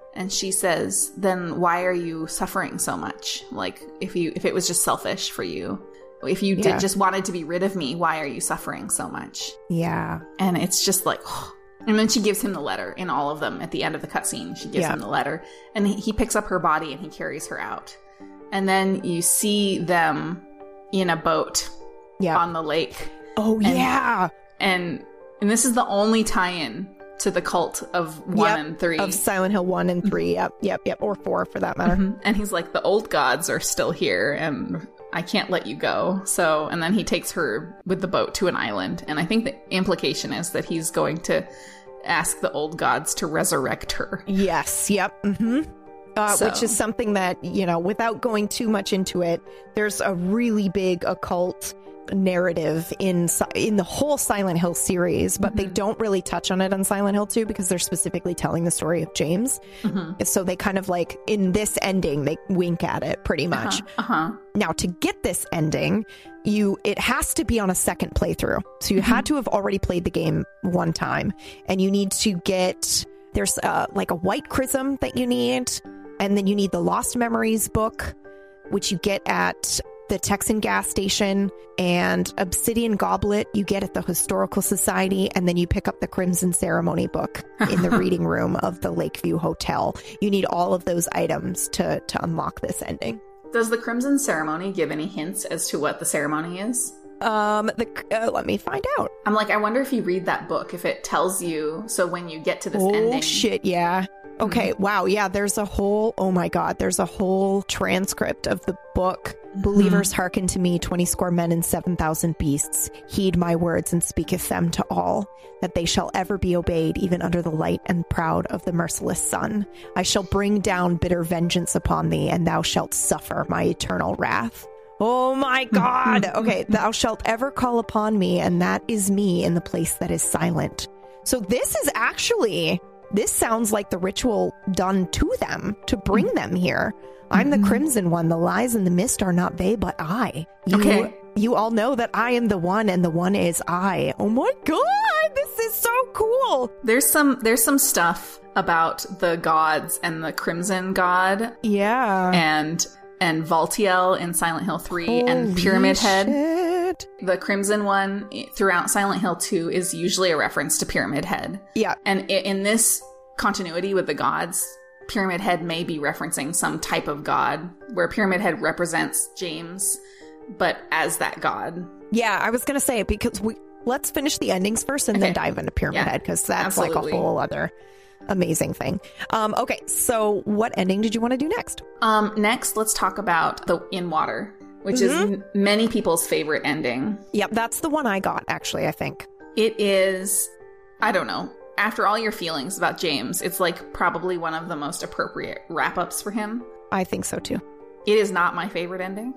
And she says, then why are you suffering so much? Like, if you if it was just selfish for you, if you Yeah. did just wanted to be rid of me, why are you suffering so much? Yeah. And it's just like, and then she gives him the letter in all of them at the end of the cutscene. She gives Yeah. him the letter, and he, he picks up her body and he carries her out. And then you see them in a boat Yeah. on the lake. Oh, And- yeah. And and this is the only tie-in to the cult of one Yep, and three. Of Silent Hill one and three. Yep. Yep. Yep. Or four for that matter. Mhm. And he's like, the old gods are still here, and I can't let you go. So, and then he takes her with the boat to an island. And I think the implication is that he's going to ask the old gods to resurrect her. Yes. Yep. hmm Uh, So- Which is something that, you know, without going too much into it, there's a really big occult narrative in Si- in the whole Silent Hill series, but they don't really touch on it on Silent Hill two because they're specifically telling the story of James. So they kind of like, in this ending, they wink at it pretty much. Uh-huh. Now, to get this ending, you it has to be on a second playthrough. So you had to have already played the game one time, and you need to get there's uh, like a white chrism that you need, and then you need the Lost Memories book, which you get at the Texan gas station, and Obsidian Goblet you get at the Historical Society, and then you pick up the Crimson Ceremony book in the reading room of the Lakeview Hotel. You need all of those items to to unlock this ending. Does the Crimson Ceremony give any hints as to what the ceremony is? Um, the uh, let me find out. I'm like, I wonder if you read that book, if it tells you, so when you get to this Oh ending. shit, yeah. Okay, wow, yeah, there's a whole, oh my god, there's a whole transcript of the book. Believers hearken to me, twenty score men and seven thousand beasts. Heed my words and speaketh them to all, that they shall ever be obeyed, even under the light and proud of the merciless sun. I shall bring down bitter vengeance upon thee, and thou shalt suffer my eternal wrath. Oh my god! Okay, thou shalt ever call upon me, and that is me in the place that is silent. So this is actually... This sounds like the ritual done to them to bring them here. I'm the Crimson One. The lies and the mist are not they, but I. You, Okay. You all know that I am the one, and the one is I. Oh my god, this is so cool. There's some there's some stuff about the gods and the Crimson God Yeah. and and Valtiel in Silent Hill three and Holy Pyramid Head. shit. The Crimson One i- throughout Silent Hill two is usually a reference to Pyramid Head. Yeah. And i- in this continuity with the gods, Pyramid Head may be referencing some type of god, where Pyramid Head represents James, but as that god. Yeah, I was going to say, because we let's finish the endings first and then Okay. dive into Pyramid Yeah, Head, because that's absolutely. like a whole other amazing thing. Um, okay, so what ending did you want to do next? Um, next, let's talk about the In Water, which is Mm-hmm. m- many people's favorite ending. Yep, that's the one I got, actually, I think. It is, I don't know, after all your feelings about James, it's like probably one of the most appropriate wrap-ups for him. I think so, too. It is not my favorite ending.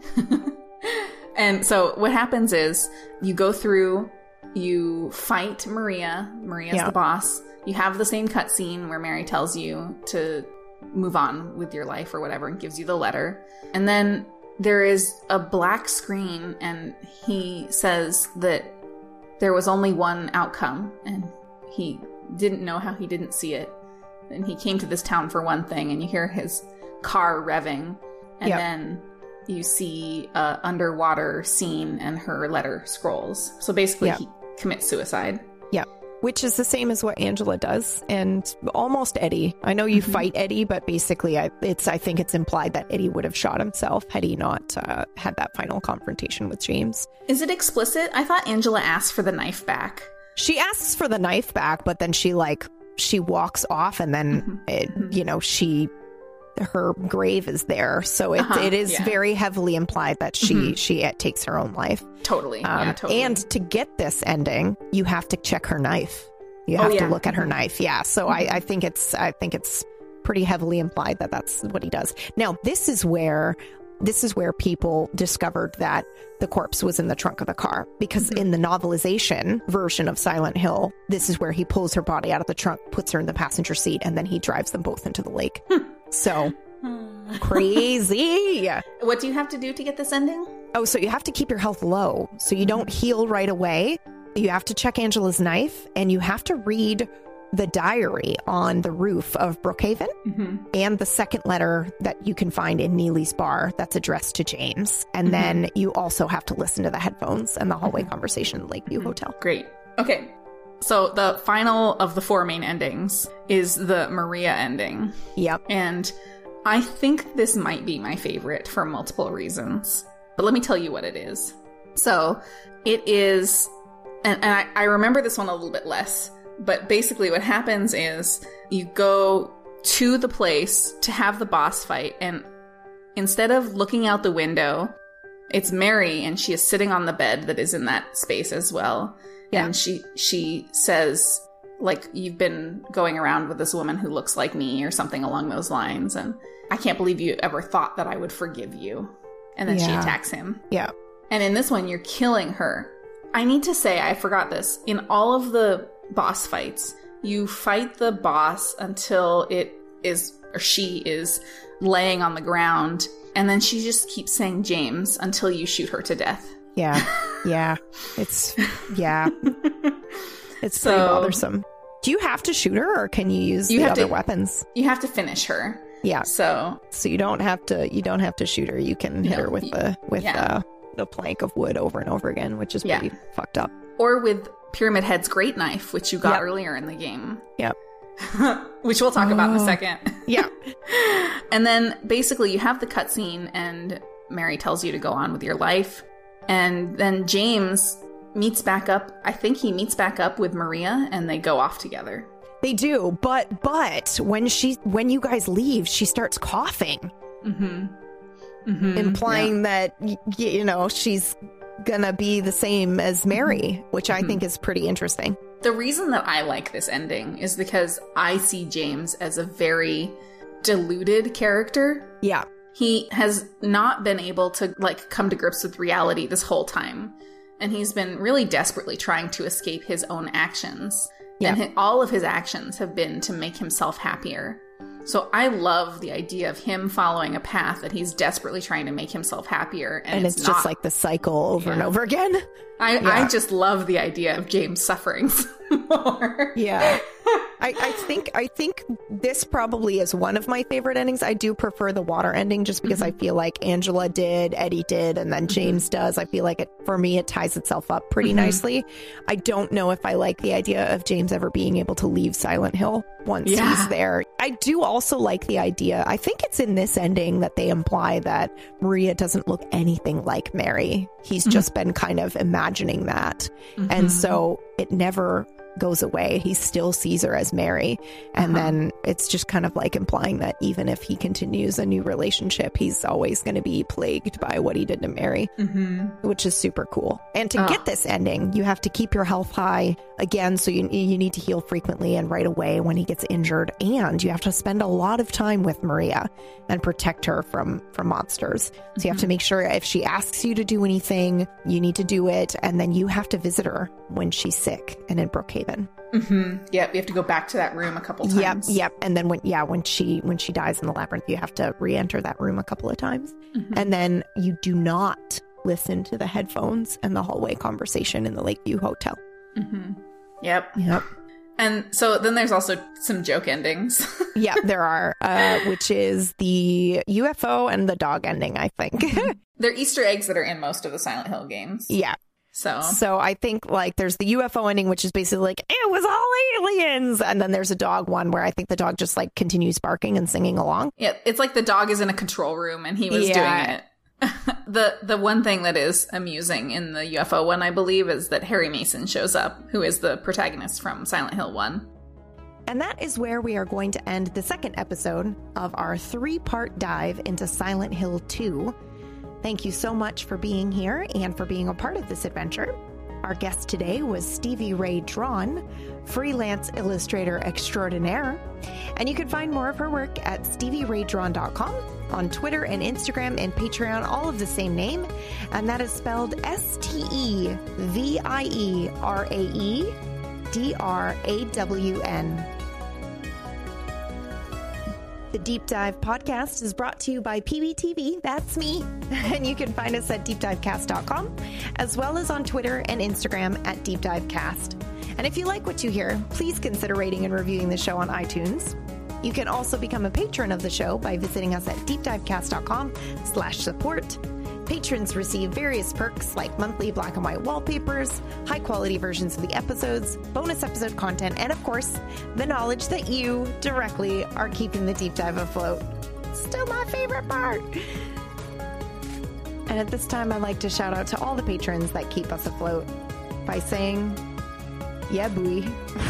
And so what happens is you go through, you fight Maria. Maria's Yeah. the boss. You have the same cutscene where Mary tells you to move on with your life or whatever and gives you the letter. And then there is a black screen and he says that there was only one outcome and he didn't know how he didn't see it. And he came to this town for one thing, and you hear his car revving, and Yep. then you see a underwater scene and her letter scrolls. So basically Yep. he commits suicide. Yeah, which is the same as what Angela does, and almost Eddie. I know you Mm-hmm. fight Eddie, but basically, I, it's I think it's implied that Eddie would have shot himself had he not uh, had that final confrontation with James. Is it explicit? I thought Angela asked for the knife back. She asks for the knife back, but then she like she walks off, and then Mm-hmm. it, you know she her grave is there, so it, Uh-huh, it is yeah. very heavily implied that she Mhm. she uh, takes her own life. Totally. Um, yeah, totally. And to get this ending, you have to check her knife. You Oh, have yeah. to look at her Mhm. knife. Yeah. So I, I think it's I think it's pretty heavily implied that that's what he does. Now, this is where this is where people discovered that the corpse was in the trunk of the car, because Mm-hmm. in the novelization version of Silent Hill, this is where he pulls her body out of the trunk, puts her in the passenger seat, and then he drives them both into the lake. So crazy. What do you have to do to get this ending? Oh, so you have to keep your health low, so you don't heal right away. You have to check Angela's knife, and you have to read the diary on the roof of Brookhaven Mm-hmm. and the second letter that you can find in Neely's bar that's addressed to James. And Mm-hmm. then you also have to listen to the headphones and the hallway conversation in Lakeview Mm-hmm. Hotel. Great. Okay. So the final of the four main endings is the Maria ending. Yep. And I think this might be my favorite for multiple reasons. But let me tell you what it is. So it is, and, and I, I remember this one a little bit less, but basically what happens is you go to the place to have the boss fight, and instead of looking out the window, it's Mary, and she is sitting on the bed that is in that space as well. Yeah. And she she says, like, you've been going around with this woman who looks like me, or something along those lines, and I can't believe you ever thought that I would forgive you. And then she Yeah. attacks him. Yeah. And in this one, you're killing her. I need to say, I forgot this. In all of the boss fights, you fight the boss until it is, or she is, laying on the ground. And then she just keeps saying James until you shoot her to death. Yeah. Yeah. It's, yeah. It's So- pretty bothersome. Do you have to shoot her, or can you use You the have other to- weapons? You have to finish her. Yeah. So, So you don't have to, you don't have to shoot her. You can hit No, her with you- the, with yeah. uh, the plank of wood over and over again, which is Yeah. pretty fucked up. or with Pyramid Head's great knife, which you got Yep. earlier in the game. Yep. Which we'll talk about in a Oh. second. Yeah. And then basically you have the cutscene, and Mary tells you to go on with your life. And then James meets back up. I think he meets back up with Maria, and they go off together. They do, but but when she when you guys leave, she starts coughing, Mm-hmm. Mm-hmm. implying that y- y- you know she's gonna be the same as Mary, which I Mhm. think is pretty interesting. The reason that I like this ending is because I see James as a very deluded character. Yeah, He has not been able to, like, come to grips with reality this whole time. And he's been really desperately trying to escape his own actions. Yeah. And hi- all of his actions have been to make himself happier. So I love the idea of him following a path that he's desperately trying to make himself happier. And, and it's, it's, just not. like the cycle over and Yeah. over again. I, yeah. I just love the idea of James suffering some more. Yeah. I, I think I think this probably is one of my favorite endings. I do prefer the water ending just because I feel like Angela did, Eddie did, and then James does. I feel like it for me it ties itself up pretty Mhm. nicely. I don't know if I like the idea of James ever being able to leave Silent Hill once Yeah. he's there. I do also like the idea. I think it's in this ending that they imply that Maria doesn't look anything like Mary. He's just been kind of imagining that. Mhm. And so it never goes away. He still sees her as Mary. And Uh-huh. then it's just kind of like implying that even if he continues a new relationship, he's always going to be plagued by what he did to Mary, Mhm. which is super cool. And to Oh. get this ending, you have to keep your health high again. So you, you need to heal frequently and right away when he gets injured. And you have to spend a lot of time with Maria and protect her from, from monsters. So you have to make sure if she asks you to do anything, you need to do it. And then you have to visit her when she's sick and in Brookhaven. Mm-hmm. Yep, you have to go back to that room a couple Yep, times. yep. And then when yeah, when she when she dies in the labyrinth, you have to re-enter that room a couple of times. Mhm. And then you do not listen to the headphones and the hallway conversation in the Lakeview Hotel. Mm-hmm. Yep. Yep. And so then there's also some joke endings. Yeah, there are, uh, which is the U F O and the dog ending, I think. They're Easter eggs that are in most of the Silent Hill games. Yeah. So So I think like there's the U F O ending, which is basically like, it was all aliens. And then there's a dog one where I think the dog just like continues barking and singing along. yeah, it's like the dog is in a control room and he was Yeah. doing it. the the one thing that is amusing in the U F O one, I believe, is that Harry Mason shows up, who is the protagonist from Silent Hill one. And that is where we are going to end the second episode of our three-part dive into Silent Hill two. Thank you so much for being here and for being a part of this adventure. Our guest today was Stevie Ray Drawn, freelance illustrator extraordinaire. And you can find more of her work at stevie ray drawn dot com, on Twitter and Instagram and Patreon, all of the same name. And that is spelled S T E V I E R A E D R A W N. The Deep Dive podcast is brought to you by P B T V, that's me, and you can find us at deep dive cast dot com, as well as on Twitter and Instagram at deep dive cast. And if you like what you hear, please consider rating and reviewing the show on iTunes. You can also become a patron of the show by visiting us at deepdivecast.com slash support. Patrons receive various perks like monthly black and white wallpapers, high-quality versions of the episodes, bonus episode content, and of course, the knowledge that you directly are keeping the Deep Dive afloat. Still my favorite part. And at this time, I'd like to shout out to all the patrons that keep us afloat by saying, yeah, buoy.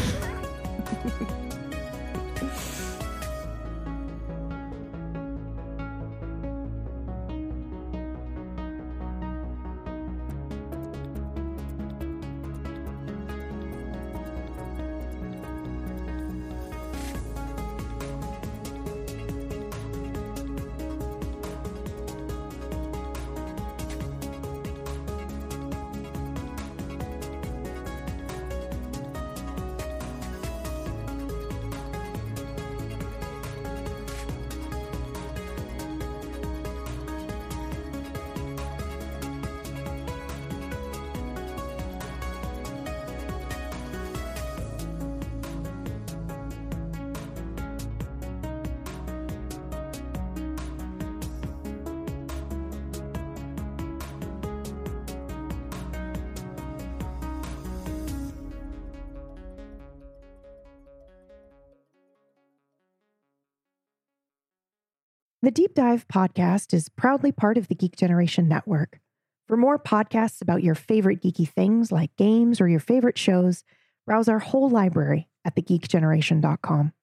The Deep Dive podcast is proudly part of the Geek Generation Network. For more podcasts about your favorite geeky things like games or your favorite shows, browse our whole library at the geek generation dot com.